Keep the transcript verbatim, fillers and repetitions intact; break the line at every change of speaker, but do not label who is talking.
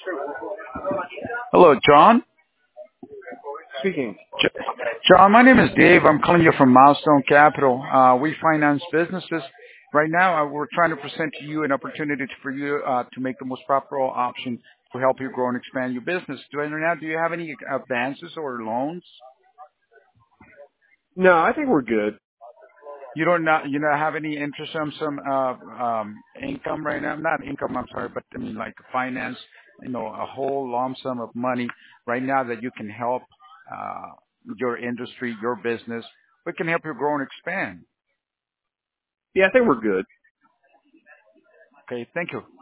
Hello, John.
Speaking.
J- John, my name is Dave. I'm calling you from Milestone Capital. Uh, we finance businesses. Right now, uh, we're trying to present to you an opportunity for you uh, to make the most profitable option to help you grow and expand your business. Do I now? Do you have any advances or loans?
No, I think we're good.
You don't not you don't have any interest in some uh, um, income right now? Not income, I'm sorry, but I mean like finance. You know, a whole lump sum of money right now that you can help uh, your industry, your business. We can help you grow and expand.
Yeah, I think we're good.
Okay, thank you.